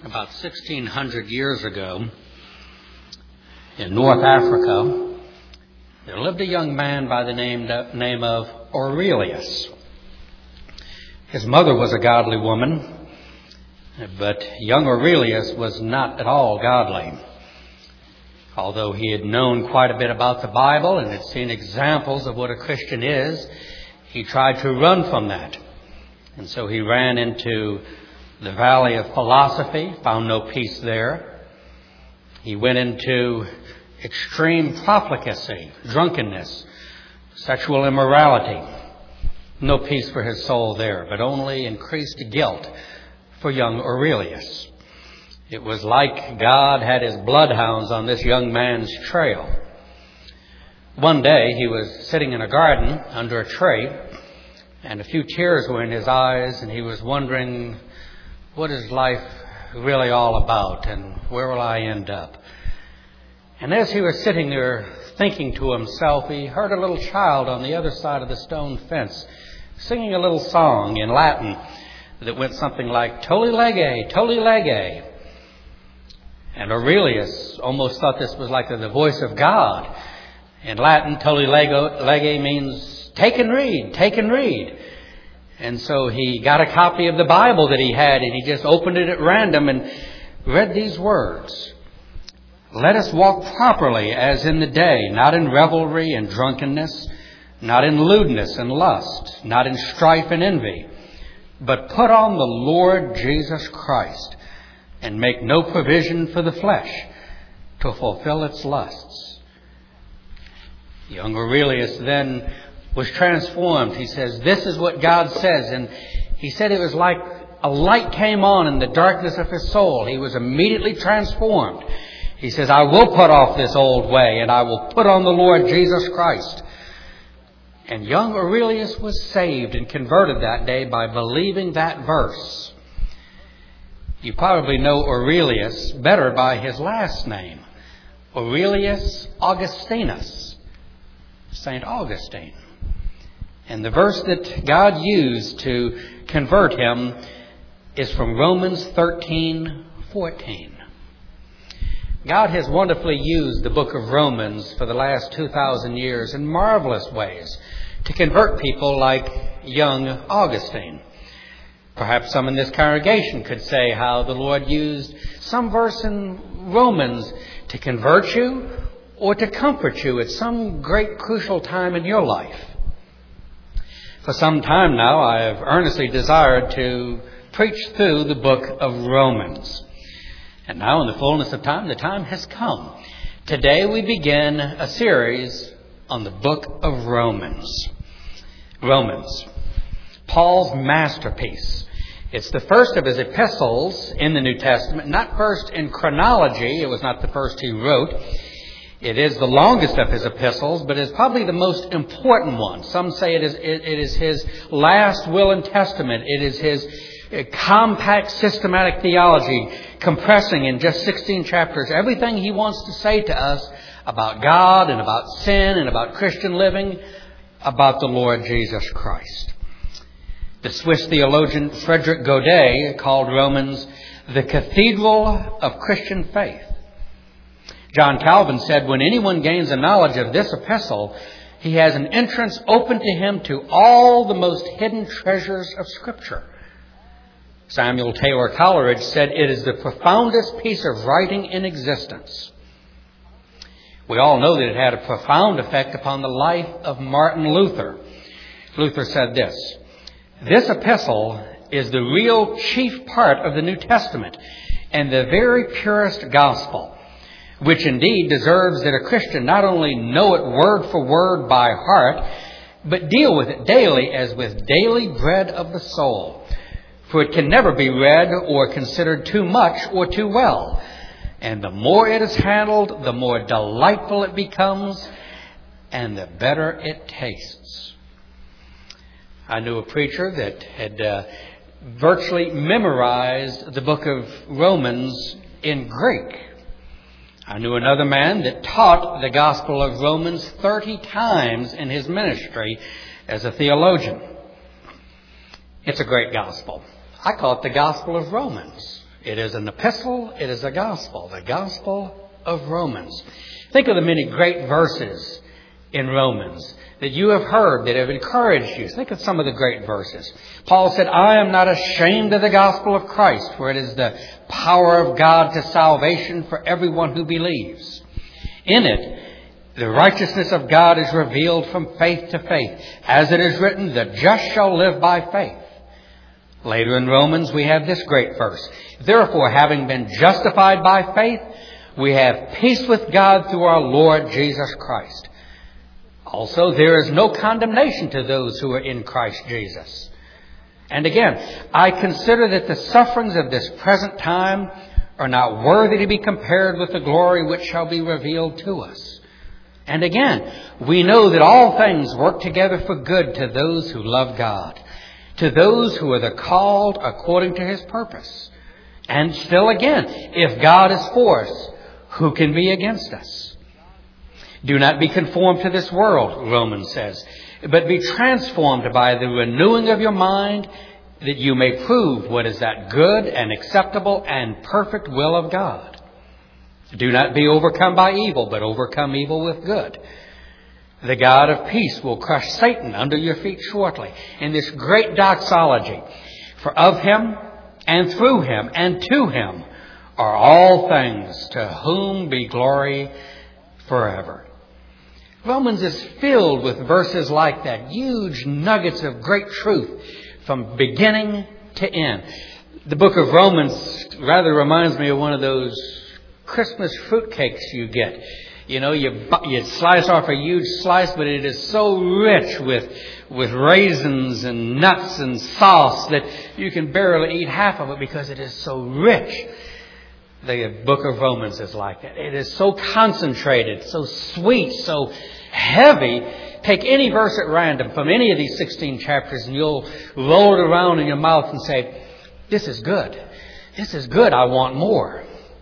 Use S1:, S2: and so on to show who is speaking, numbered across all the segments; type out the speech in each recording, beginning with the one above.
S1: About 1,600 years ago, in North Africa, there lived a young man by the name of Aurelius. His mother was a godly woman, but young Aurelius was not at all godly. Although he had known quite a bit about the Bible and had seen examples of what a Christian is, he tried to run from that. And so he ran into the valley of philosophy, found no peace there. He went into extreme profligacy, drunkenness, sexual immorality. No peace for his soul there, but only increased guilt for young Aurelius. It was like God had his bloodhounds on this young man's trail. One day he was sitting in a garden under a tree, and a few tears were in his eyes, and he was wondering, what is life really all about, and where will I end up? And as he was sitting there thinking to himself, he heard a little child on the other side of the stone fence singing a little song in Latin that went something like, "Toli lege, toli lege." And Aurelius almost thought this was like the voice of God. In Latin, toli lege means take and read, take and read. And so he got a copy of the Bible that he had, and he just opened it at random and read these words. "Let us walk properly as in the day, not in revelry and drunkenness, not in lewdness and lust, not in strife and envy, but put on the Lord Jesus Christ, and make no provision for the flesh to fulfill its lusts." Young Aurelius then was transformed. He says, this is what God says. And he said it was like a light came on in the darkness of his soul. He was immediately transformed. He says, I will put off this old way, and I will put on the Lord Jesus Christ. And young Aurelius was saved and converted that day by believing that verse. You probably know Aurelius better by his last name, Aurelius Augustinus, St. Augustine. And the verse that God used to convert him is from Romans 13:14. God has wonderfully used the book of Romans for the last 2,000 years in marvelous ways to convert people like young Augustine. Perhaps some in this congregation could say how the Lord used some verse in Romans to convert you or to comfort you at some great crucial time in your life. For some time now, I have earnestly desired to preach through the book of Romans. And now in the fullness of time, the time has come. Today we begin a series on the book of Romans. Romans, Paul's masterpiece. It's the first of his epistles in the New Testament, not first in chronology. It was not the first he wrote. It is the longest of his epistles, but is probably the most important one. Some say it is his last will and testament. It is his compact systematic theology, compressing in just 16 chapters everything he wants to say to us about God and about sin and about Christian living, about the Lord Jesus Christ. The Swiss theologian Frederick Godet called Romans the cathedral of Christian faith. John Calvin said, when anyone gains a knowledge of this epistle, he has an entrance open to him to all the most hidden treasures of Scripture. Samuel Taylor Coleridge said, it is the profoundest piece of writing in existence. We all know that it had a profound effect upon the life of Martin Luther. Luther said this epistle is the real chief part of the New Testament and the very purest gospel, which indeed deserves that a Christian not only know it word for word by heart, but deal with it daily as with daily bread of the soul. For it can never be read or considered too much or too well. And the more it is handled, the more delightful it becomes, and the better it tastes. I knew a preacher that had virtually memorized the book of Romans in Greek. I knew another man that taught the Gospel of Romans 30 times in his ministry as a theologian. It's a great gospel. I call it the Gospel of Romans. It is an epistle. It is a gospel. The gospel of Romans. Think of the many great verses in Romans that you have heard that have encouraged you. Think of some of the great verses. Paul said, I am not ashamed of the gospel of Christ, for it is the power of God to salvation for everyone who believes. In it, the righteousness of God is revealed from faith to faith. As it is written, the just shall live by faith. Later in Romans, we have this great verse. Therefore, having been justified by faith, we have peace with God through our Lord Jesus Christ. Also, there is no condemnation to those who are in Christ Jesus. And again, I consider that the sufferings of this present time are not worthy to be compared with the glory which shall be revealed to us. And again, we know that all things work together for good to those who love God, to those who are the called according to His purpose. And still again, if God is for us, who can be against us? Do not be conformed to this world, Romans says, but be transformed by the renewing of your mind, that you may prove what is that good and acceptable and perfect will of God. Do not be overcome by evil, but overcome evil with good. The God of peace will crush Satan under your feet shortly. In this great doxology, for of Him and through Him and to Him are all things, to whom be glory forever. Romans is filled with verses like that, huge nuggets of great truth from beginning to end. The book of Romans rather reminds me of one of those Christmas fruitcakes you get. You know, you slice off a huge slice, but it is so rich with raisins and nuts and sauce that you can barely eat half of it because it is so rich. The book of Romans is like that. It is so concentrated, so sweet, so heavy. Take any verse at random from any of these 16 chapters and you'll roll it around in your mouth and say, this is good. This is good. I want more.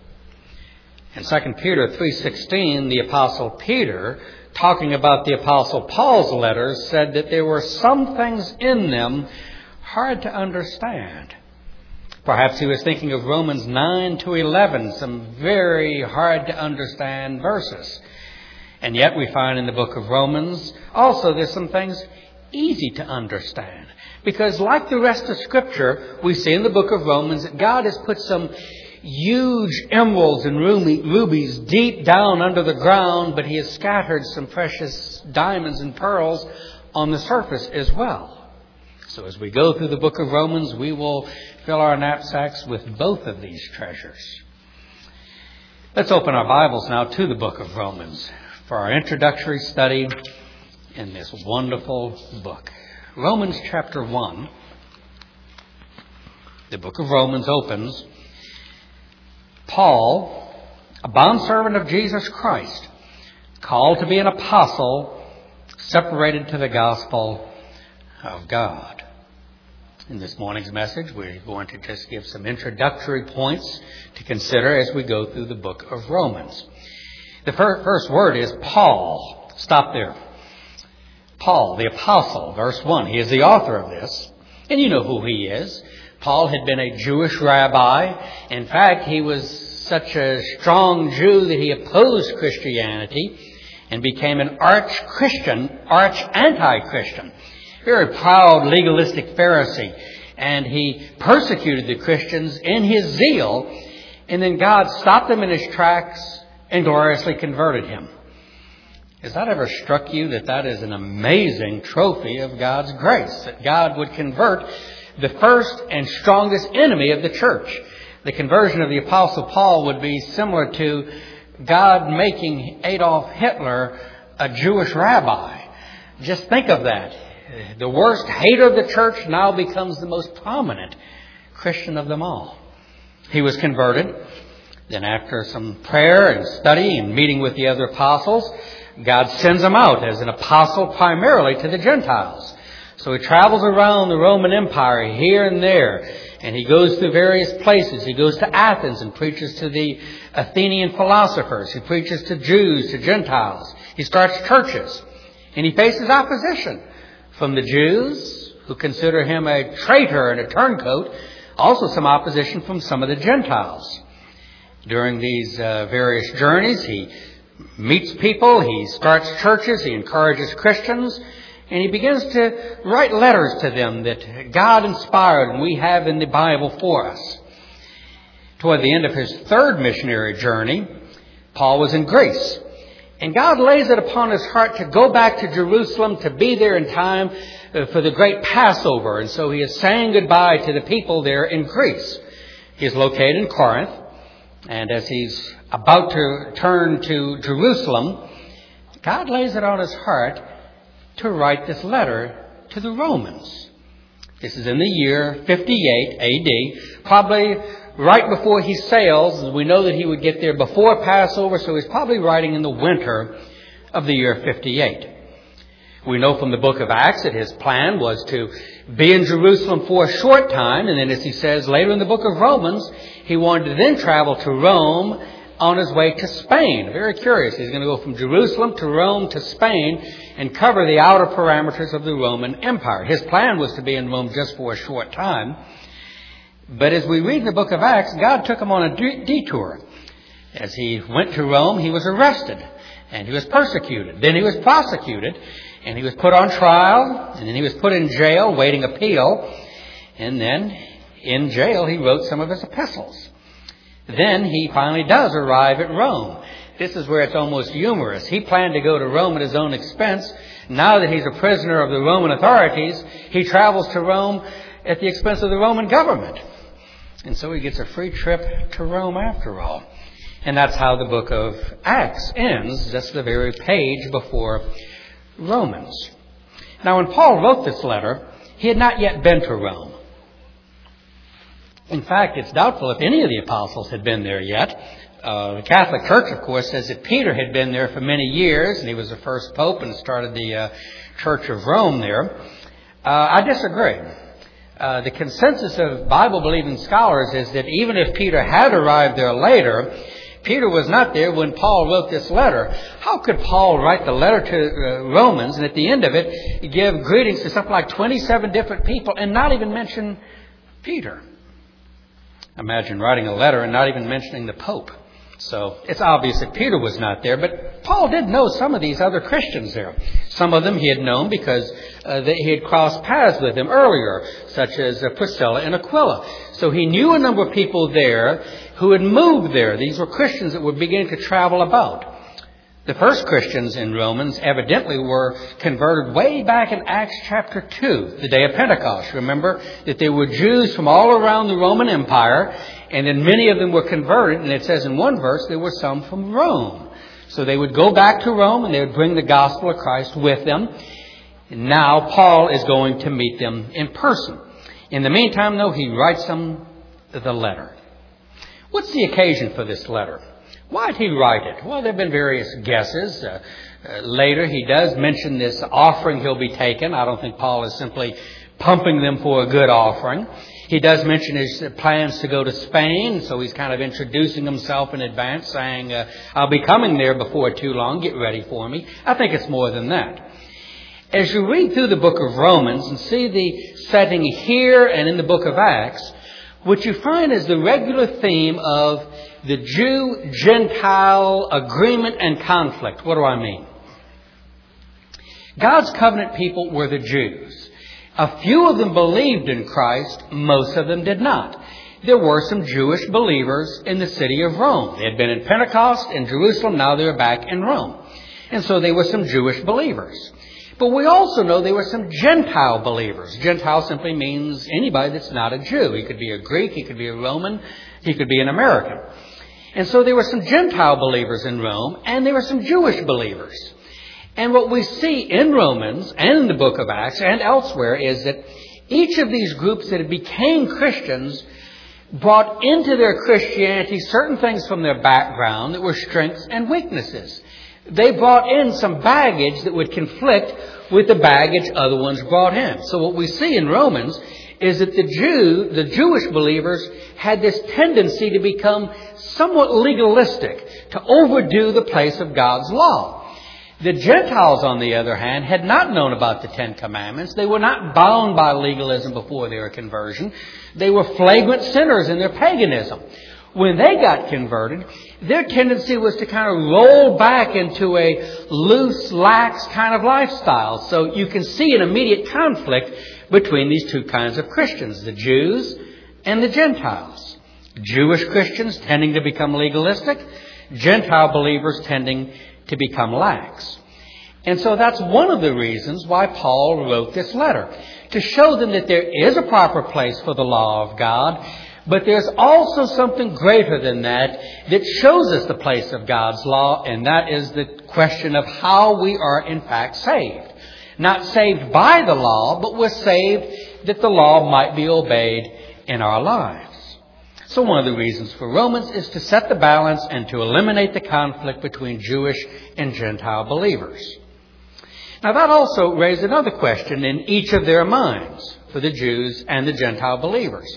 S1: In 2 Peter 3:16, the Apostle Peter, talking about the Apostle Paul's letters, said that there were some things in them hard to understand. Perhaps he was thinking of Romans 9 to 11, some very hard to understand verses. And yet we find in the book of Romans also there's some things easy to understand. Because like the rest of Scripture, we see in the book of Romans that God has put some huge emeralds and rubies deep down under the ground, but He has scattered some precious diamonds and pearls on the surface as well. So as we go through the book of Romans, we will fill our knapsacks with both of these treasures. Let's open our Bibles now to the book of Romans for our introductory study in this wonderful book. Romans chapter 1. The book of Romans opens. Paul, a bondservant of Jesus Christ, called to be an apostle, separated to the gospel of God. In this morning's message, we're going to just give some introductory points to consider as we go through the book of Romans. The first word is Paul. Stop there. Paul, the apostle, verse 1. He is the author of this. And you know who he is. Paul had been a Jewish rabbi. In fact, he was such a strong Jew that he opposed Christianity and became an arch-Christian, arch-anti-Christian. Very proud, legalistic Pharisee. And he persecuted the Christians in his zeal. And then God stopped him in his tracks and gloriously converted him. Has that ever struck you that that is an amazing trophy of God's grace? That God would convert the first and strongest enemy of the church. The conversion of the Apostle Paul would be similar to God making Adolf Hitler a Jewish rabbi. Just think of that. The worst hater of the church now becomes the most prominent Christian of them all. He was converted. Then after some prayer and study and meeting with the other apostles, God sends him out as an apostle primarily to the Gentiles. So he travels around the Roman Empire here and there, and he goes to various places. He goes to Athens and preaches to the Athenian philosophers. He preaches to Jews, to Gentiles. He starts churches, and he faces opposition from the Jews, who consider him a traitor and a turncoat, Also some opposition from some of the Gentiles. During these various journeys, he meets people, he starts churches, he encourages Christians, and he begins to write letters to them that God inspired and we have in the Bible for us. Toward the end of his third missionary journey, Paul was in Greece. And God lays it upon his heart to go back to Jerusalem, to be there in time for the great Passover. And so he is saying goodbye to the people there in Greece. He is located in Corinth. And as he's about to turn to Jerusalem, God lays it on his heart to write this letter to the Romans. This is in the year 58 AD, probably right before he sails. We know that he would get there before Passover, so he's probably writing in the winter of the year 58. We know from the book of Acts that his plan was to be in Jerusalem for a short time, and then as he says later in the book of Romans, he wanted to then travel to Rome on his way to Spain. Very curious. He's going to go from Jerusalem to Rome to Spain and cover the outer parameters of the Roman Empire. His plan was to be in Rome just for a short time. But as we read in the book of Acts, God took him on a detour. As he went to Rome, he was arrested and he was persecuted. Then he was prosecuted and he was put on trial, and then he was put in jail waiting appeal. And then in jail he wrote some of his epistles. Then he finally does arrive at Rome. This is where it's almost humorous. He planned to go to Rome at his own expense. Now that he's a prisoner of the Roman authorities, he travels to Rome at the expense of the Roman government. And so he gets a free trip to Rome after all. And that's how the book of Acts ends, just the very page before Romans. Now, when Paul wrote this letter, he had not yet been to Rome. In fact, it's doubtful if any of the apostles had been there yet. The Catholic Church, of course, says that Peter had been there for many years, and he was the first pope and started the Church of Rome there. I disagree. The consensus of Bible-believing scholars is that even if Peter had arrived there later, Peter was not there when Paul wrote this letter. How could Paul write the letter to Romans and at the end of it give greetings to something like 27 different people and not even mention Peter? Imagine writing a letter and not even mentioning the Pope. So it's obvious that Peter was not there, but Paul did know some of these other Christians there. Some of them he had known because he had crossed paths with them earlier, such as Priscilla and Aquila. So he knew a number of people there who had moved there. These were Christians that were beginning to travel about. The first Christians in Romans evidently were converted way back in Acts chapter 2, the day of Pentecost. Remember that there were Jews from all around the Roman Empire, and then many of them were converted, and it says in one verse there were some from Rome. So they would go back to Rome and they would bring the gospel of Christ with them. And now Paul is going to meet them in person. In the meantime, though, he writes them the letter. What's the occasion for this letter? Why did he write it? Well, there have been various guesses. Later, he does mention this offering he'll be taking. I don't think Paul is simply pumping them for a good offering. He does mention his plans to go to Spain, so he's kind of introducing himself in advance, saying, I'll be coming there before too long. Get ready for me. I think it's more than that. As you read through the book of Romans and see the setting here and in the book of Acts, what you find is the regular theme of the Jew-Gentile agreement and conflict. What do I mean? God's covenant people were the Jews. A few of them believed in Christ. Most of them did not. There were some Jewish believers in the city of Rome. They had been in Pentecost in Jerusalem. Now they were back in Rome. And so they were some Jewish believers. But we also know there were some Gentile believers. Gentile simply means anybody that's not a Jew. He could be a Greek, he could be a Roman, he could be an American. And so there were some Gentile believers in Rome, and there were some Jewish believers. And what we see in Romans and in the book of Acts and elsewhere is that each of these groups that became Christians brought into their Christianity certain things from their background that were strengths and weaknesses. They brought in some baggage that would conflict with the baggage other ones brought in. So what we see in Romans is that the Jewish believers had this tendency to become somewhat legalistic, to overdo the place of God's law. The Gentiles, on the other hand, had not known about the Ten Commandments. They were not bound by legalism before their conversion. They were flagrant sinners in their paganism. When they got converted, their tendency was to kind of roll back into a loose, lax kind of lifestyle. So you can see an immediate conflict between these two kinds of Christians, the Jews and the Gentiles. Jewish Christians tending to become legalistic, Gentile believers tending to become lax. And so that's one of the reasons why Paul wrote this letter, to show them that there is a proper place for the law of God, but there's also something greater than that that shows us the place of God's law, and that is the question of how we are in fact saved. Not saved by the law, but we're saved that the law might be obeyed in our lives. So one of the reasons for Romans is to set the balance and to eliminate the conflict between Jewish and Gentile believers. Now that also raised another question in each of their minds for the Jews and the Gentile believers.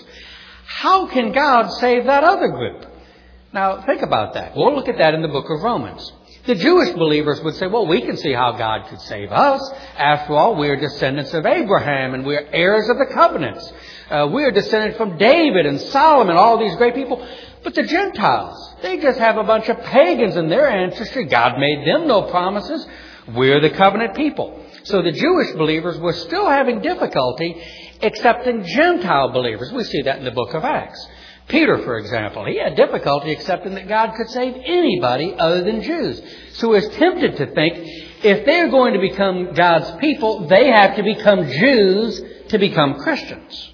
S1: How can God save that other group? Now think about that. We'll look at that in the book of Romans. The Jewish believers would say, well, we can see how God could save us. After all, we're descendants of Abraham and we're heirs of the covenants. We're descended from David and Solomon, all these great people. But the Gentiles, they just have a bunch of pagans in their ancestry. God made them no promises. We're the covenant people. So the Jewish believers were still having difficulty accepting Gentile believers. We see that in the book of Acts. Peter, for example, he had difficulty accepting that God could save anybody other than Jews. So he was tempted to think, if they're going to become God's people, they have to become Jews to become Christians.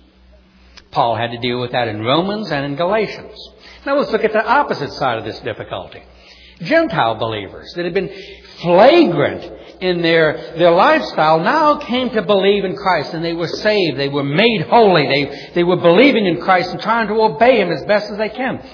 S1: Paul had to deal with that in Romans and in Galatians. Now let's look at the opposite side of this difficulty. Gentile believers that had been flagrant in their lifestyle now came to believe in Christ, and they were saved. They were made holy. They were believing in Christ and trying to obey Him as best as they can.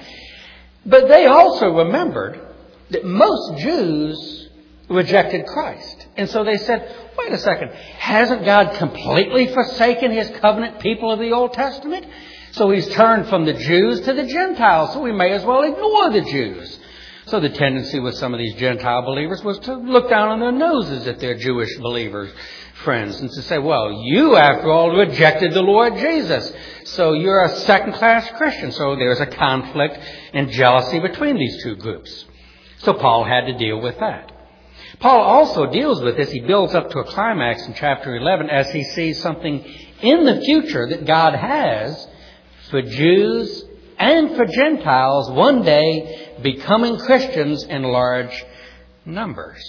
S1: But they also remembered that most Jews rejected Christ. And so they said, wait a second, hasn't God completely forsaken His covenant people of the Old Testament? So He's turned from the Jews to the Gentiles, so we may as well ignore the Jews. So the tendency with some of these Gentile believers was to look down on their noses at their Jewish believers, friends, and to say, well, you, after all, rejected the Lord Jesus, so you're a second-class Christian. So there's a conflict and jealousy between these two groups. So Paul had to deal with that. Paul also deals with this. He builds up to a climax in chapter 11 as he sees something in the future that God has for Jews and for Gentiles one day becoming Christians in large numbers.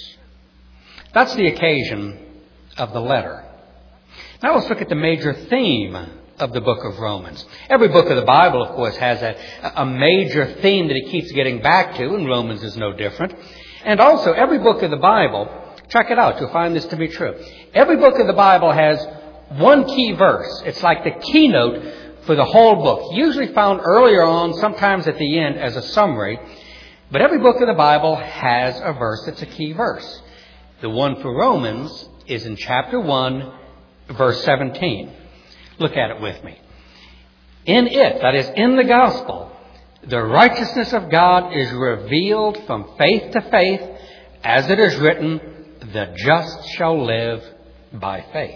S1: That's the occasion of the letter. Now let's look at the major theme of the book of Romans. Every book of the Bible, of course, has a major theme that it keeps getting back to, and Romans is no different. And also, every book of the Bible, check it out, you'll find this to be true. Every book of the Bible has one key verse. It's like the keynote for the whole book, usually found earlier on, sometimes at the end as a summary. But every book of the Bible has a verse that's a key verse. The one for Romans is in chapter 1, verse 17. Look at it with me. In it, that is in the gospel, the righteousness of God is revealed from faith to faith, as it is written, the just shall live by faith.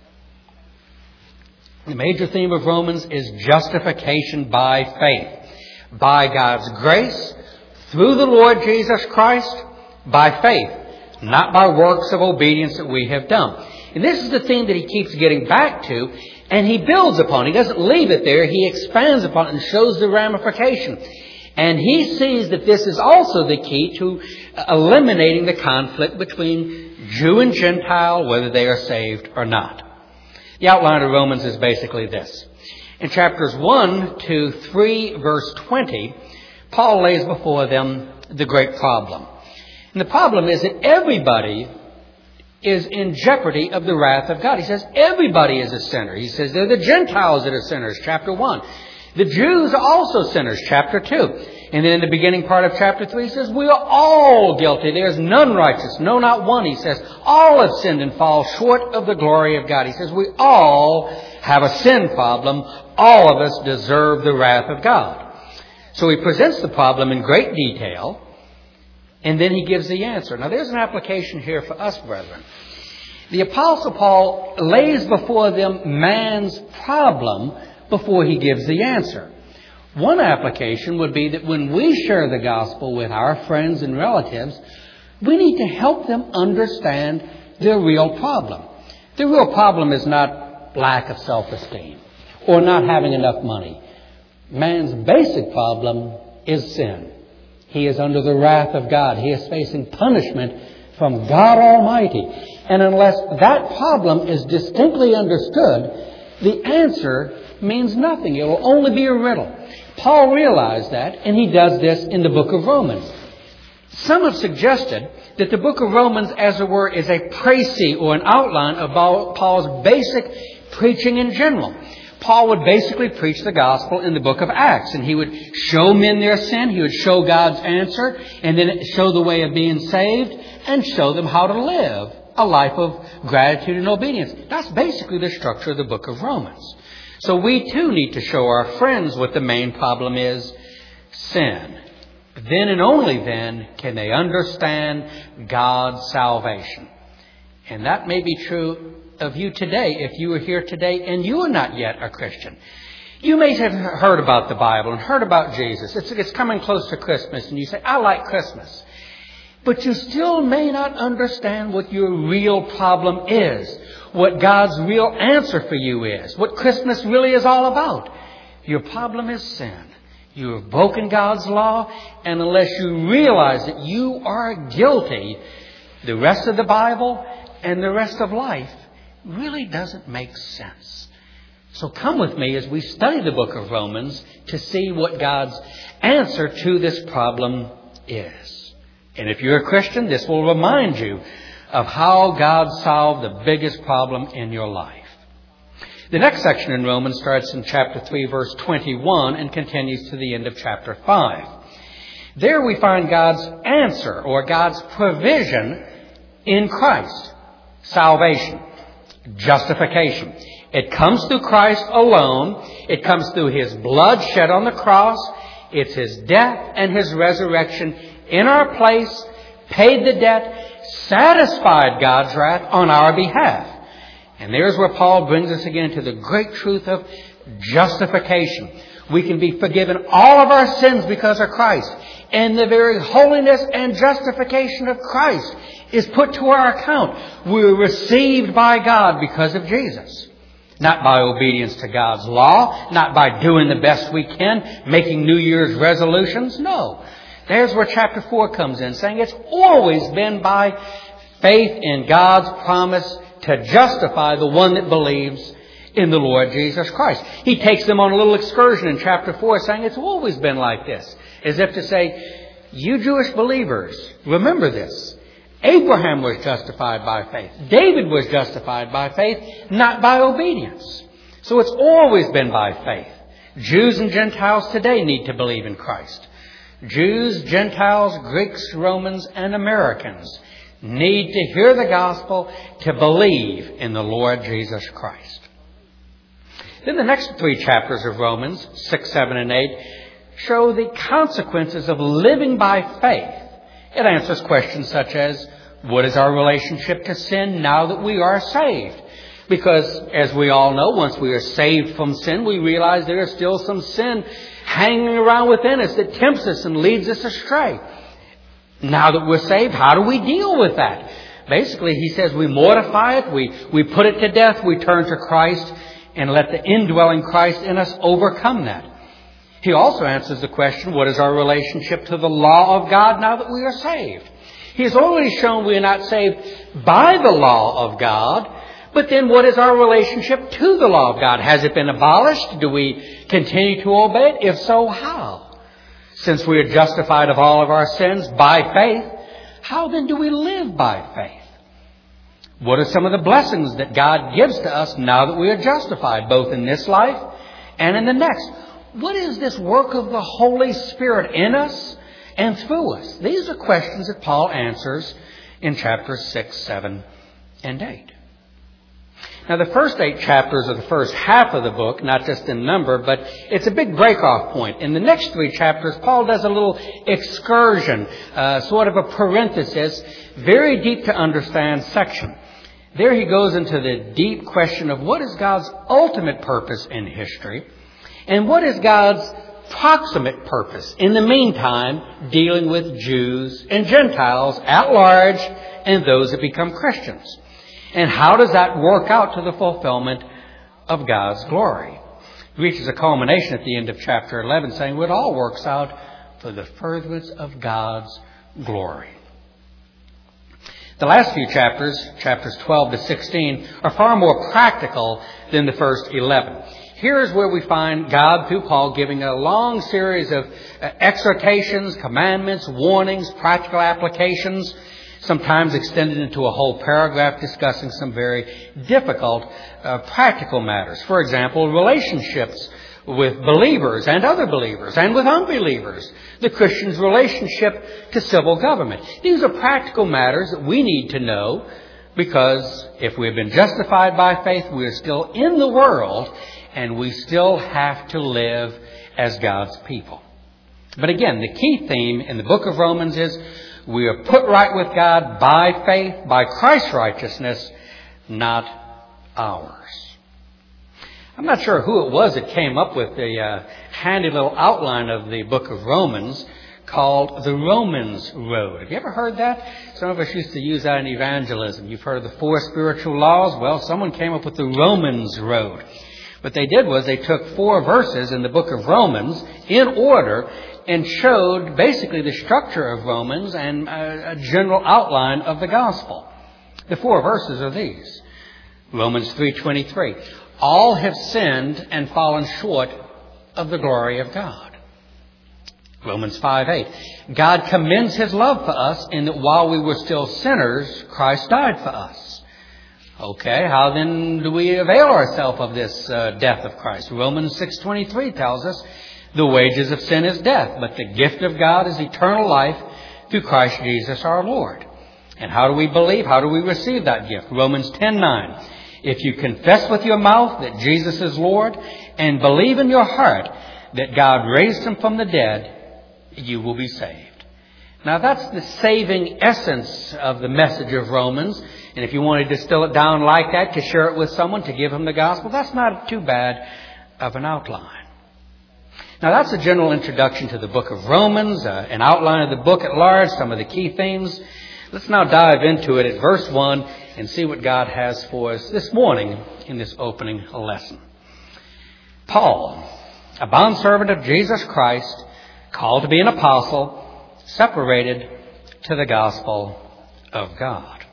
S1: The major theme of Romans is justification by faith. By God's grace, through the Lord Jesus Christ, by faith, not by works of obedience that we have done. And this is the theme that he keeps getting back to, and he builds upon. He doesn't leave it there. He expands upon it and shows the ramification. And he sees that this is also the key to eliminating the conflict between Jew and Gentile, whether they are saved or not. The outline of Romans is basically this. In chapters 1 to 3, verse 20, Paul lays before them the great problem. And the problem is that everybody is in jeopardy of the wrath of God. He says everybody is a sinner. He says they're the Gentiles that are sinners, chapter 1. The Jews are also sinners, chapter 2. And then in the beginning part of chapter 3, he says we are all guilty. There's none righteous, no, not one. He says all have sinned and fall short of the glory of God. He says we all have a sin problem. All of us deserve the wrath of God. So he presents the problem in great detail. And then he gives the answer. Now there's an application here for us, brethren. The Apostle Paul lays before them man's problem before he gives the answer. One application would be that when we share the gospel with our friends and relatives, we need to help them understand their real problem. The real problem is not lack of self-esteem or not having enough money. Man's basic problem is sin. He is under the wrath of God. He is facing punishment from God Almighty. And unless that problem is distinctly understood, the answer means nothing. It will only be a riddle. Paul realized that, and he does this in the book of Romans. Some have suggested that the book of Romans, as it were, is a précis or an outline of Paul's basic preaching in general. Paul would basically preach the gospel in the book of Acts, and he would show men their sin, he would show God's answer, and then show the way of being saved, and show them how to live a life of gratitude and obedience. That's basically the structure of the book of Romans. So we too need to show our friends what the main problem is: sin. Then and only then can they understand God's salvation. And that may be true of you today if you are here today and you are not yet a Christian. You may have heard about the Bible and heard about Jesus. It's coming close to Christmas and you say, I like Christmas. But you still may not understand what your real problem is, what God's real answer for you is, what Christmas really is all about. Your problem is sin. You have broken God's law, and unless you realize that you are guilty, the rest of the Bible and the rest of life really doesn't make sense. So come with me as we study the book of Romans to see what God's answer to this problem is. And if you're a Christian, this will remind you of how God solved the biggest problem in your life. The next section in Romans starts in chapter 3, verse 21 and continues to the end of chapter 5. There we find God's answer or God's provision in Christ. Salvation. Justification. It comes through Christ alone. It comes through His blood shed on the cross. It's His death and His resurrection in our place, paid the debt, satisfied God's wrath on our behalf. And there's where Paul brings us again to the great truth of justification. We can be forgiven all of our sins because of Christ. And the very holiness and justification of Christ is put to our account. We're received by God because of Jesus. Not by obedience to God's law, not by doing the best we can, making New Year's resolutions. No. There's where chapter 4 comes in, saying it's always been by faith in God's promise to justify the one that believes in the Lord Jesus Christ. He takes them on a little excursion in chapter 4 saying it's always been like this. As if to say, you Jewish believers, remember this. Abraham was justified by faith. David was justified by faith, not by obedience. So it's always been by faith. Jews and Gentiles today need to believe in Christ. Jews, Gentiles, Greeks, Romans, and Americans need to hear the gospel to believe in the Lord Jesus Christ. Then the next 3 chapters of Romans, 6, 7, and 8, show the consequences of living by faith. It answers questions such as, what is our relationship to sin now that we are saved? Because, as we all know, once we are saved from sin, we realize there is still some sin hanging around within us that tempts us and leads us astray. Now that we're saved, how do we deal with that? Basically, he says we mortify it, we put it to death, we turn to Christ, and let the indwelling Christ in us overcome that. He also answers the question, what is our relationship to the law of God now that we are saved? He has already shown we are not saved by the law of God, but then what is our relationship to the law of God? Has it been abolished? Do we continue to obey it? If so, how? Since we are justified of all of our sins by faith, how then do we live by faith? What are some of the blessings that God gives to us now that we are justified, both in this life and in the next? What is this work of the Holy Spirit in us and through us? These are questions that Paul answers in chapters 6, 7, and 8. Now, the first 8 chapters are the first half of the book, not just in number, but it's a big break-off point. In the next 3 chapters, Paul does a little excursion, sort of a parenthesis, very deep to understand section. There he goes into the deep question of what is God's ultimate purpose in history, and what is God's proximate purpose in the meantime dealing with Jews and Gentiles at large and those that become Christians. And how does that work out to the fulfillment of God's glory? It reaches a culmination at the end of chapter 11 saying it all works out for the furtherance of God's glory. The last few chapters, chapters 12 to 16, are far more practical than the first 11. Here is where we find God, through Paul, giving a long series of exhortations, commandments, warnings, practical applications, sometimes extended into a whole paragraph discussing some very difficult practical matters. For example, relationships with believers and other believers and with unbelievers. The Christian's relationship to civil government. These are practical matters that we need to know because if we have been justified by faith, we are still in the world and we still have to live as God's people. But again, the key theme in the book of Romans is we are put right with God by faith, by Christ's righteousness, not ours. I'm not sure who it was that came up with the handy little outline of the book of Romans called the Romans Road. Have you ever heard that? Some of us used to use that in evangelism. You've heard of the 4 spiritual laws? Well, someone came up with the Romans Road. What they did was they took 4 verses in the book of Romans in order and showed basically the structure of Romans and a general outline of the gospel. The 4 verses are these. Romans 3:23. All have sinned and fallen short of the glory of God. Romans 5:8. God commends His love for us in that while we were still sinners, Christ died for us. Okay, how then do we avail ourselves of this death of Christ? Romans 6:23 tells us the wages of sin is death, but the gift of God is eternal life through Christ Jesus our Lord. And how do we believe? How do we receive that gift? Romans 10:9. If you confess with your mouth that Jesus is Lord and believe in your heart that God raised Him from the dead, you will be saved. Now that's the saving essence of the message of Romans. And if you want to distill it down like that, to share it with someone, to give them the gospel, that's not too bad of an outline. Now that's a general introduction to the book of Romans, an outline of the book at large, some of the key themes. Let's now dive into it at verse 1 and see what God has for us this morning in this opening lesson. Paul, a bondservant of Jesus Christ, called to be an apostle, separated to the gospel of God.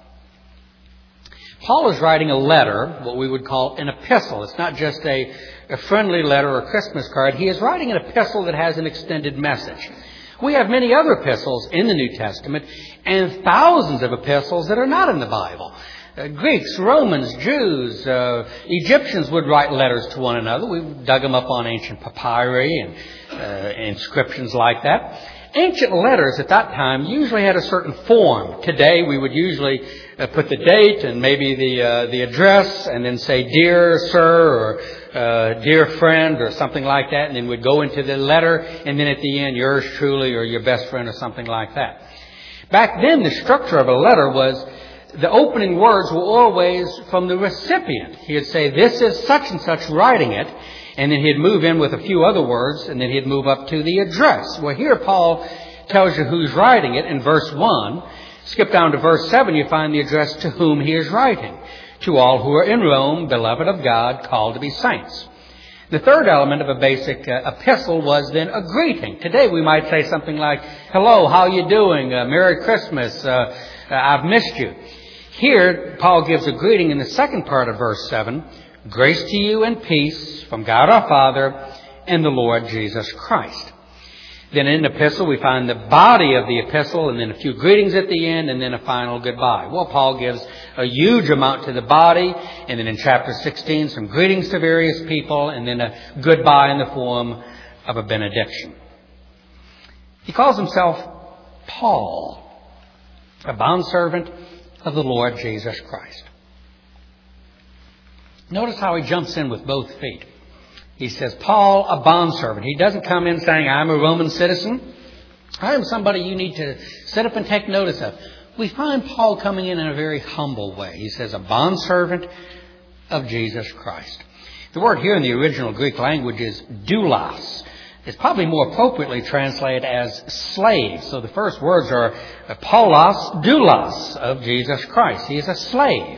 S1: Paul is writing a letter, what we would call an epistle. It's not just a friendly letter or a Christmas card. He is writing an epistle that has an extended message. We have many other epistles in the New Testament and thousands of epistles that are not in the Bible. Greeks, Romans, Jews, Egyptians would write letters to one another. We've dug them up on ancient papyri and inscriptions like that. Ancient letters at that time usually had a certain form. Today we would usually put the date and maybe the address and then say, "Dear Sir," or "Dear Friend," or something like that. And then we'd go into the letter and then at the end, "Yours truly," or "Your best friend," or something like that. Back then the structure of a letter was the opening words were always from the recipient. He would say, "This is such and such writing it." And then he'd move in with a few other words, and then he'd move up to the address. Well, here Paul tells you who's writing it in verse 1. Skip down to verse 7, you find the address to whom he is writing. To all who are in Rome, beloved of God, called to be saints. The third element of a basic epistle was then a greeting. Today we might say something like, "Hello, how you doing? Merry Christmas. I've missed you." Here, Paul gives a greeting in the second part of verse 7. Grace to you and peace from God our Father and the Lord Jesus Christ. Then in the epistle, we find the body of the epistle and then a few greetings at the end and then a final goodbye. Well, Paul gives a huge amount to the body, and then in chapter 16, some greetings to various people and then a goodbye in the form of a benediction. He calls himself Paul, a bondservant of the Lord Jesus Christ. Notice how he jumps in with both feet. He says, Paul, a bondservant. He doesn't come in saying, I'm a Roman citizen. I am somebody you need to sit up and take notice of. We find Paul coming in a very humble way. He says, a bondservant of Jesus Christ. The word here in the original Greek language is doulos. It's probably more appropriately translated as slave. So the first words are Paulos, doulos of Jesus Christ. He is a slave.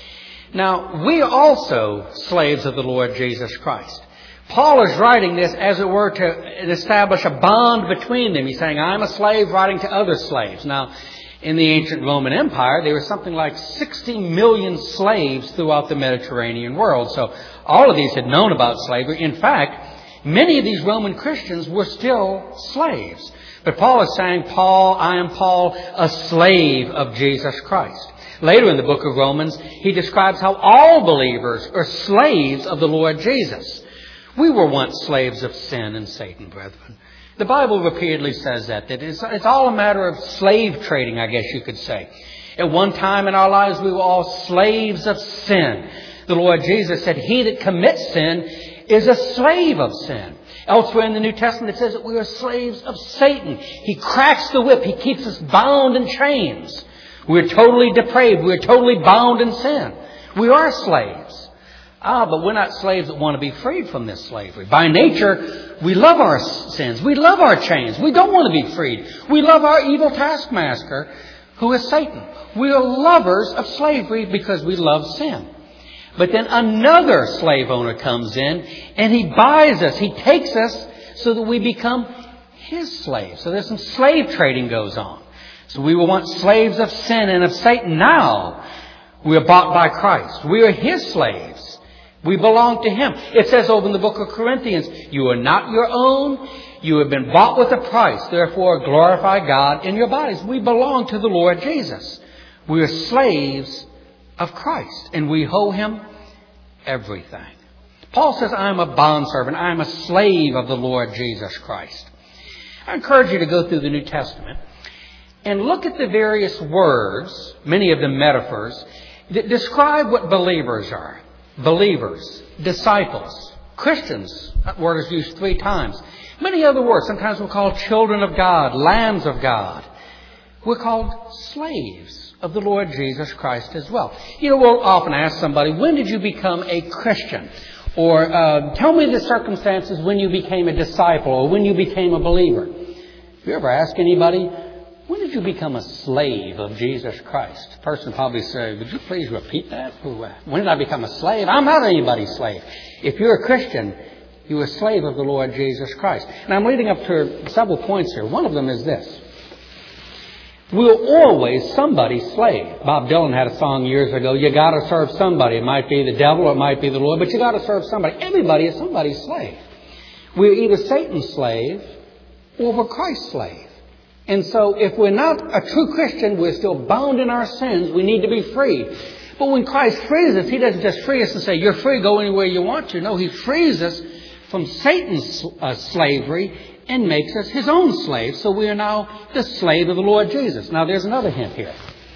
S1: Now, we are also slaves of the Lord Jesus Christ. Paul is writing this, as it were, to establish a bond between them. He's saying, I'm a slave writing to other slaves. Now, in the ancient Roman Empire, there was something like 60 million slaves throughout the Mediterranean world. So all of these had known about slavery. In fact, many of these Roman Christians were still slaves. But Paul is saying, I am Paul, a slave of Jesus Christ. Later in the book of Romans, he describes how all believers are slaves of the Lord Jesus. We were once slaves of sin and Satan, brethren. The Bible repeatedly says that it's all a matter of slave trading, I guess you could say. At one time in our lives, we were all slaves of sin. The Lord Jesus said, he that commits sin is a slave of sin. Elsewhere in the New Testament, it says that we are slaves of Satan. He cracks the whip. He keeps us bound in chains. We're totally depraved. We're totally bound in sin. We are slaves. But we're not slaves that want to be freed from this slavery. By nature, we love our sins. We love our chains. We don't want to be freed. We love our evil taskmaster, who is Satan. We are lovers of slavery because we love sin. But then another slave owner comes in and he buys us. He takes us so that we become his slaves. So there's some slave trading goes on. So we were once slaves of sin and of Satan. Now we are bought by Christ. We are his slaves. We belong to him. It says over in the book of Corinthians, you are not your own. You have been bought with a price. Therefore, glorify God in your bodies. We belong to the Lord Jesus. We are slaves of Christ, and we owe him everything. Paul says, I am a bondservant. I am a slave of the Lord Jesus Christ. I encourage you to go through the New Testament and look at the various words, many of them metaphors, that describe what believers are. Believers, disciples, Christians. That word is used 3 times. Many other words. Sometimes we're called children of God, lambs of God. We're called slaves of the Lord Jesus Christ as well. You know, we'll often ask somebody, when did you become a Christian? Or tell me the circumstances when you became a disciple or when you became a believer. If you ever ask anybody, when did you become a slave of Jesus Christ? The person will probably say, would you please repeat that? When did I become a slave? I'm not anybody's slave. If you're a Christian, you're a slave of the Lord Jesus Christ. And I'm leading up to several points here. One of them is this. We're always somebody's slave. Bob Dylan had a song years ago, you got to serve somebody. It might be the devil or it might be the Lord, but you got to serve somebody. Everybody is somebody's slave. We're either Satan's slave or we're Christ's slave. And so if we're not a true Christian, we're still bound in our sins. We need to be freed. But when Christ frees us, he doesn't just free us and say, you're free, go anywhere you want to. No, he frees us from Satan's slavery and makes us his own slave. So we are now the slave of the Lord Jesus. Now there's another hint here.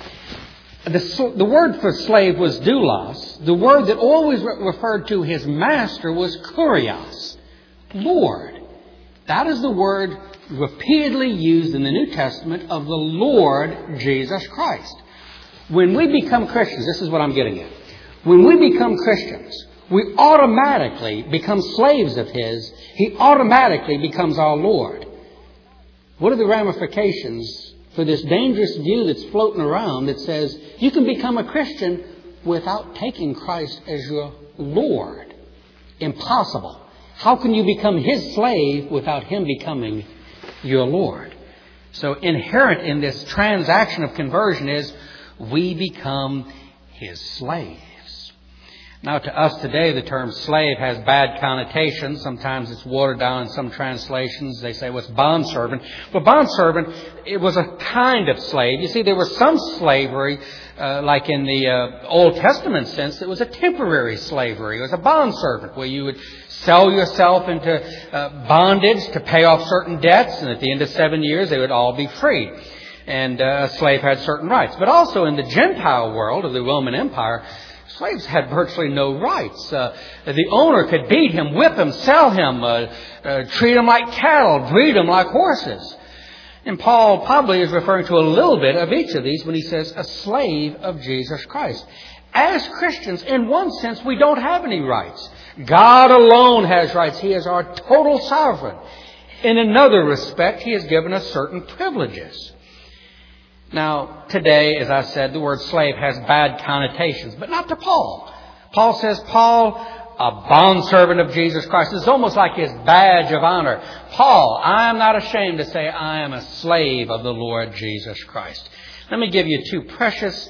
S1: The word for slave was doulos. The word that always referred to his master was kurios, Lord. That is the word repeatedly used in the New Testament of the Lord Jesus Christ. When we become Christians, this is what I'm getting at. When we become Christians, we automatically become slaves of his. He automatically becomes our Lord. What are the ramifications for this dangerous view that's floating around that says you can become a Christian without taking Christ as your Lord? Impossible. How can you become his slave without him becoming your Lord? So inherent in this transaction of conversion is we become his slaves. Now to us today, the term slave has bad connotations. Sometimes it's watered down in some translations. They say, well, it's bondservant. But bondservant, it was a kind of slave. You see, there was some slavery, like in the Old Testament sense, it was a temporary slavery. It was a bondservant where you would sell yourself into bondage to pay off certain debts. And at the end of 7 years, they would all be free. And a slave had certain rights. But also in the Gentile world of the Roman Empire, Slaves had virtually no rights. The owner could beat him, whip him, sell him, treat him like cattle, breed him like horses. And Paul probably is referring to a little bit of each of these when he says a slave of Jesus Christ. As Christians, in one sense, we don't have any rights. God alone has rights. He is our total sovereign. In another respect, He has given us certain privileges. Now, today, as I said, the word slave has bad connotations, but not to Paul. Paul says, Paul, a bondservant of Jesus Christ. It's almost like his badge of honor. Paul, I am not ashamed to say I am a slave of the Lord Jesus Christ. Let me give you two precious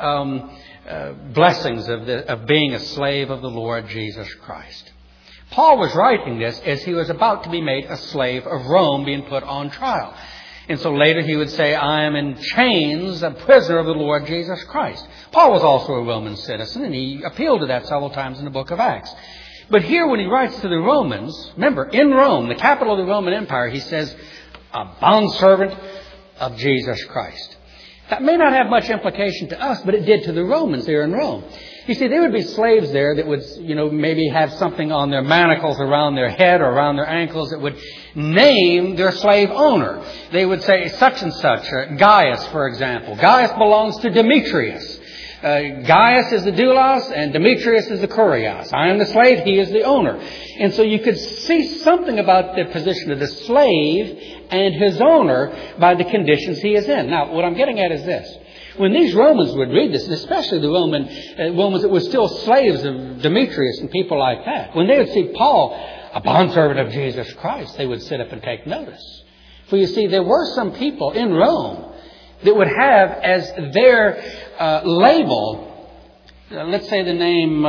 S1: blessings of being a slave of the Lord Jesus Christ. Paul was writing this as he was about to be made a slave of Rome, being put on trial. And so later he would say, I am in chains, a prisoner of the Lord Jesus Christ. Paul was also a Roman citizen, and he appealed to that several times in the book of Acts. But here when he writes to the Romans, remember, in Rome, the capital of the Roman Empire, he says, a bondservant of Jesus Christ. That may not have much implication to us, but it did to the Romans there in Rome. You see, there would be slaves there that would, maybe have something on their manacles around their head or around their ankles that would name their slave owner. They would say such and such, Gaius, for example. Gaius belongs to Demetrius. Gaius is the doulos and Demetrius is the kurios. I am the slave, he is the owner. And so you could see something about the position of the slave and his owner by the conditions he is in. Now, what I'm getting at is this. When these Romans would read this, and especially the Romans that were still slaves of Demetrius and people like that, when they would see Paul, a bondservant of Jesus Christ, they would sit up and take notice. For you see, there were some people in Rome that would have as their label, let's say the name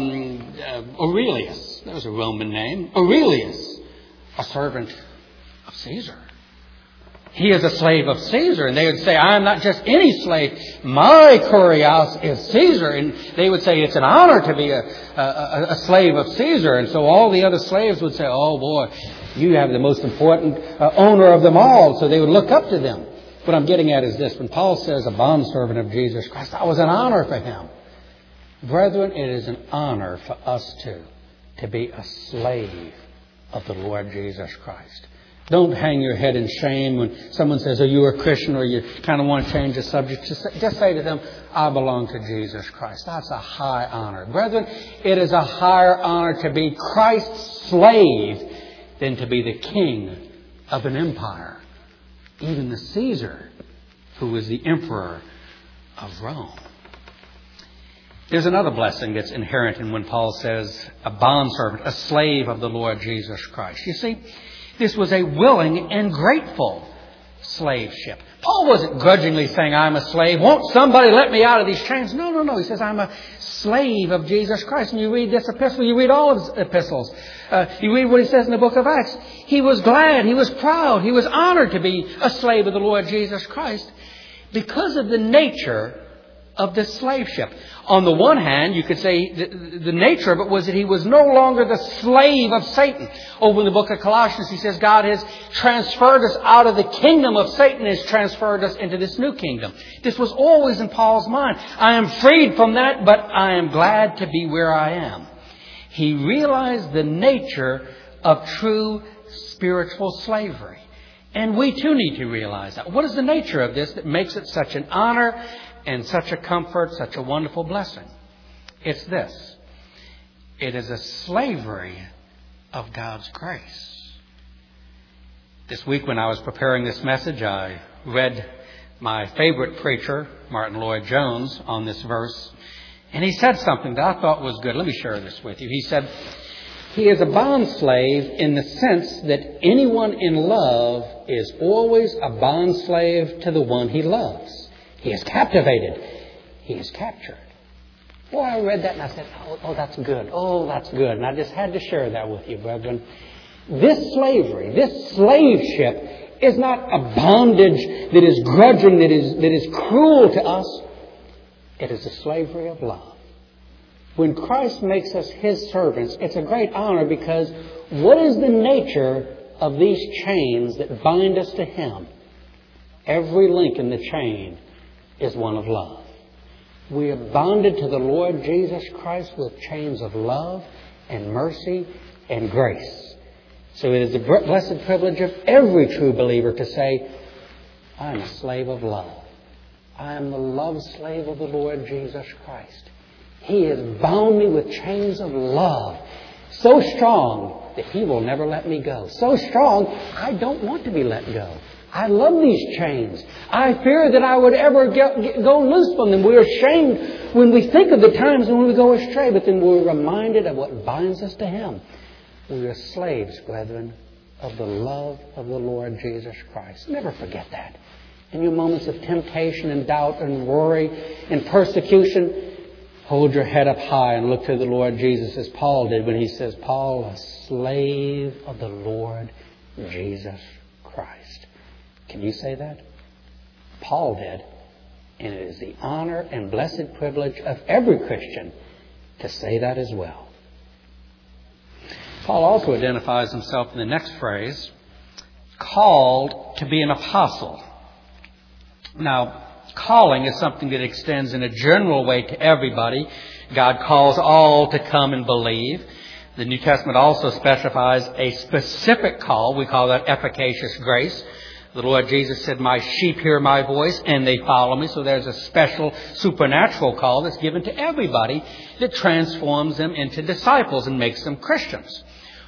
S1: Aurelius. That was a Roman name. Aurelius, a servant of Caesar. He is a slave of Caesar. And they would say, I am not just any slave. My kurios is Caesar. And they would say it's an honor to be a slave of Caesar. And so all the other slaves would say, oh boy, you have the most important owner of them all. So they would look up to them. What I'm getting at is this. When Paul says a bondservant of Jesus Christ, that was an honor for him. Brethren, it is an honor for us too to be a slave of the Lord Jesus Christ. Don't hang your head in shame when someone says, are you a Christian, or you kind of want to change the subject. Just say to them, I belong to Jesus Christ. That's a high honor. Brethren, it is a higher honor to be Christ's slave than to be the king of an empire. Even the Caesar, who was the emperor of Rome. There's another blessing that's inherent in when Paul says a bondservant, a slave of the Lord Jesus Christ. You see, this was a willing and grateful slaveship. Paul wasn't grudgingly saying, I'm a slave. Won't somebody let me out of these chains? No. He says, I'm a slave of Jesus Christ. And you read this epistle, you read all of his epistles. You read what he says in the book of Acts. He was glad, he was proud, he was honored to be a slave of the Lord Jesus Christ because of the nature of this slaveship. On the one hand, you could say the nature of it was that he was no longer the slave of Satan. Over in the book of Colossians, he says God has transferred us out of the kingdom of Satan, has transferred us into this new kingdom. This was always in Paul's mind. I am freed from that, but I am glad to be where I am. He realized the nature of true spiritual slavery. And we too need to realize that. What is the nature of this that makes it such an honor and such a comfort, such a wonderful blessing? It's this. It is a slavery of God's grace. This week when I was preparing this message, I read my favorite preacher, Martin Lloyd-Jones, on this verse. And he said something that I thought was good. Let me share this with you. He said, he is a bondslave in the sense that anyone in love is always a bondslave to the one he loves. He is captivated. He is captured. Boy, I read that and I said, oh, that's good. Oh, that's good. And I just had to share that with you, brethren. This slavery, this slaveship is not a bondage that is grudging, that is cruel to us. It is a slavery of love. When Christ makes us His servants, it's a great honor because what is the nature of these chains that bind us to Him? Every link in the chain is one of love. We are bonded to the Lord Jesus Christ with chains of love and mercy and grace. So it is the blessed privilege of every true believer to say, I am a slave of love. I am the love slave of the Lord Jesus Christ. He has bound me with chains of love, so strong that He will never let me go. So strong, I don't want to be let go. I love these chains. I fear that I would ever go loose from them. We're ashamed when we think of the times when we go astray, but then we're reminded of what binds us to Him. We are slaves, brethren, of the love of the Lord Jesus Christ. Never forget that. In your moments of temptation and doubt and worry and persecution, hold your head up high and look to the Lord Jesus as Paul did when he says, Paul, a slave of the Lord Jesus Christ. Can you say that? Paul did. And it is the honor and blessed privilege of every Christian to say that as well. Paul also identifies himself in the next phrase, called to be an apostle. Now, calling is something that extends in a general way to everybody. God calls all to come and believe. The New Testament also specifies a specific call. We call that efficacious grace. The Lord Jesus said, my sheep hear my voice and they follow me. So there's a special supernatural call that's given to everybody that transforms them into disciples and makes them Christians.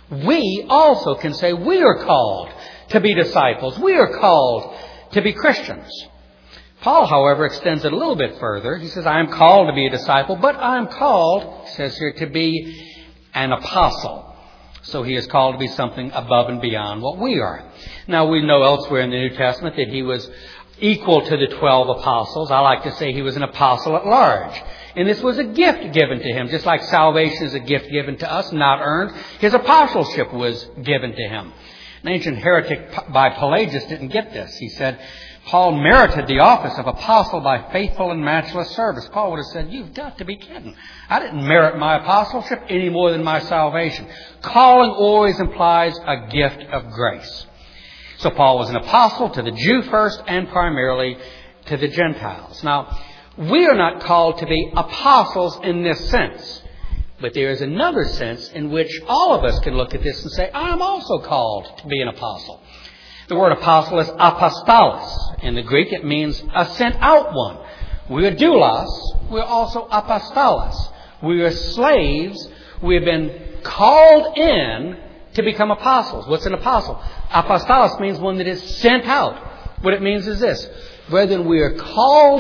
S1: We also can say we are called to be disciples. We are called to be Christians. Paul, however, extends it a little bit further. He says, I am called to be a disciple, but I am called, he says here, to be an apostle. So he is called to be something above and beyond what we are. Now, we know elsewhere in the New Testament that he was equal to the 12 apostles. I like to say he was an apostle at large. And this was a gift given to him. Just like salvation is a gift given to us, not earned, his apostleship was given to him. An ancient heretic by Pelagius didn't get this. He said, Paul merited the office of apostle by faithful and matchless service. Paul would have said, you've got to be kidding. I didn't merit my apostleship any more than my salvation. Calling always implies a gift of grace. So Paul was an apostle to the Jew first and primarily to the Gentiles. Now, we are not called to be apostles in this sense. But there is another sense in which all of us can look at this and say, I'm also called to be an apostle. The word apostle is apostolos. In the Greek, it means a sent out one. We are doulos. We're also apostolos. We are slaves. We have been called in to become apostles. What's an apostle? Apostolos means one that is sent out. What it means is this. Brethren, we are called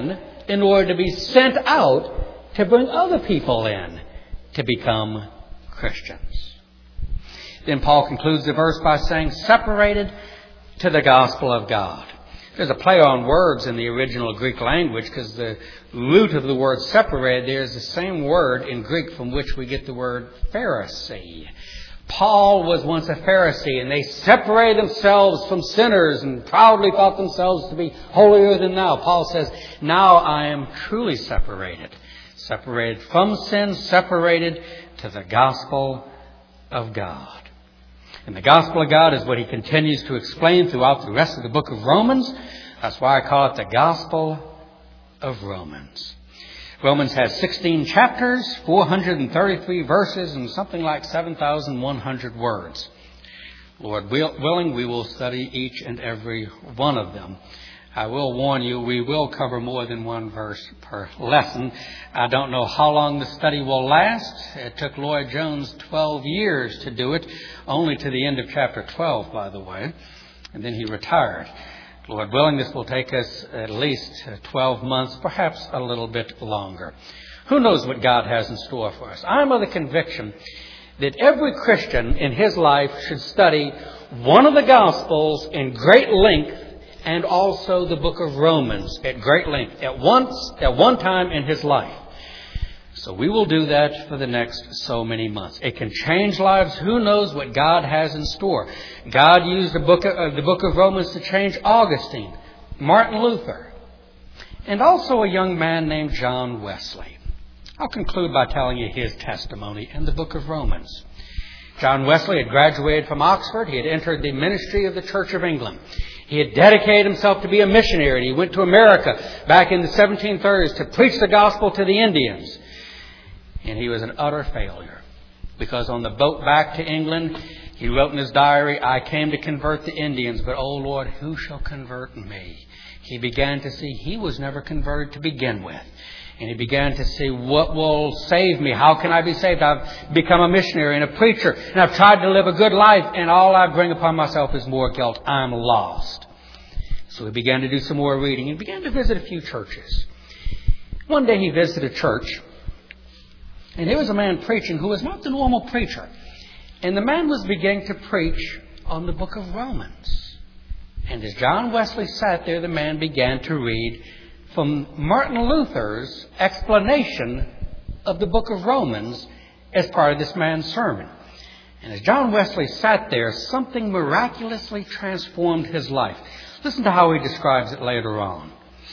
S1: in order to be sent out to bring other people in to become Christians. Then Paul concludes the verse by saying, separated to the gospel of God. There's a play on words in the original Greek language because the root of the word separated there is the same word in Greek from which we get the word Pharisee. Paul was once a Pharisee and they separated themselves from sinners and proudly thought themselves to be holier than thou. Paul says, now I am truly separated. Separated from sin, separated to the gospel of God. And the gospel of God is what he continues to explain throughout the rest of the book of Romans. That's why I call it the gospel of Romans. Romans has 16 chapters, 433 verses, and something like 7,100 words. Lord willing, we will study each and every one of them. I will warn you, we will cover more than one verse per lesson. I don't know how long the study will last. It took Lloyd Jones 12 years to do it, only to the end of chapter 12, by the way. And then he retired. Lord willing, this will take us at least 12 months, perhaps a little bit longer. Who knows what God has in store for us? I'm of the conviction that every Christian in his life should study one of the Gospels in great length and also the book of Romans at great length at one time in his life. So we will do that for the next so many months. It can change lives. Who knows what God has in store? God used the book of Romans to change Augustine, Martin Luther, and also a young man named John Wesley. I'll conclude by telling you his testimony in the book of Romans. John Wesley had graduated from Oxford. He had entered the ministry of the Church of England. He had dedicated himself to be a missionary. He went to America back in the 1730s to preach the gospel to the Indians. And he was an utter failure, because on the boat back to England, he wrote in his diary, "I came to convert the Indians, but, oh Lord, who shall convert me?" He began to see he was never converted to begin with. And he began to see, what will save me? How can I be saved? I've become a missionary and a preacher, and I've tried to live a good life, and all I bring upon myself is more guilt. I'm lost. So he began to do some more reading and began to visit a few churches. One day he visited a church, and there was a man preaching who was not the normal preacher. And the man was beginning to preach on the book of Romans. And as John Wesley sat there, the man began to read from Martin Luther's explanation of the book of Romans as part of this man's sermon. And as John Wesley sat there, something miraculously transformed his life. Listen to how he describes it later on.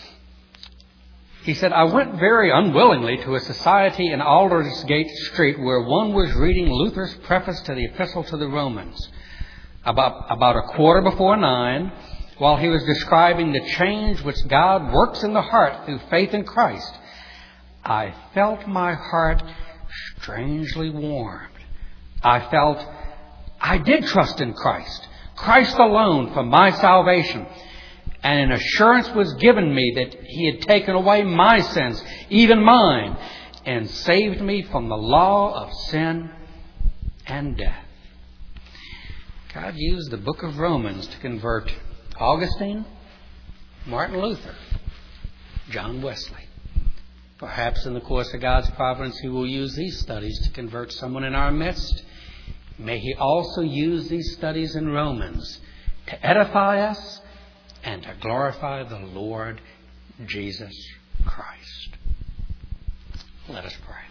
S1: He said, "I went very unwillingly to a society in Aldersgate Street where one was reading Luther's preface to the Epistle to the Romans. About 9:15, while he was describing the change which God works in the heart through faith in Christ, I felt my heart strangely warmed. I felt I did trust in Christ, Christ alone for my salvation. And an assurance was given me that He had taken away my sins, even mine, and saved me from the law of sin and death." God used the book of Romans to convert Augustine, Martin Luther, John Wesley. Perhaps in the course of God's providence, He will use these studies to convert someone in our midst. May He also use these studies in Romans to edify us and to glorify the Lord Jesus Christ. Let us pray.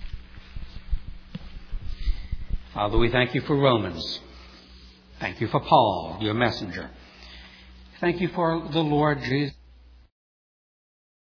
S1: Father, we thank You for Romans. Thank You for Paul, Your messenger. Thank You for the Lord Jesus.